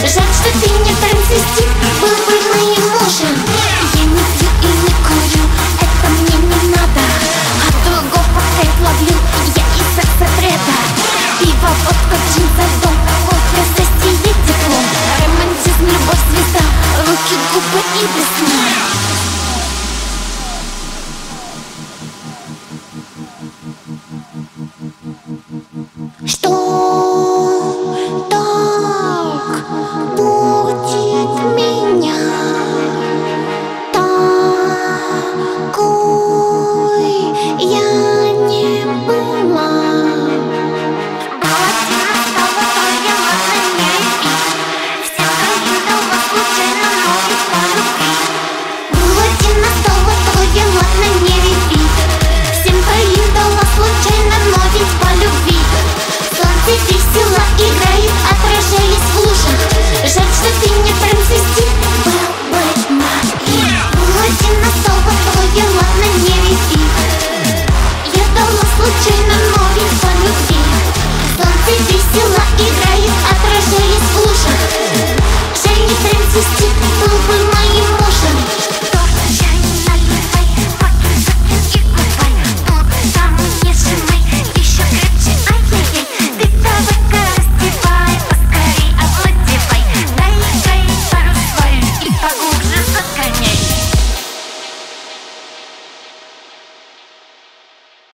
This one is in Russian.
Жаль, что ты не трансвестит, был бы моим мужем. Я не пью и не курю, это мне не надо. А твоего пока ловлю, я и секса бреда. Пиво, водка, джин, дом, кофе, сости и диплом. Романтизм, любовь, звезда, руки, губы и весна.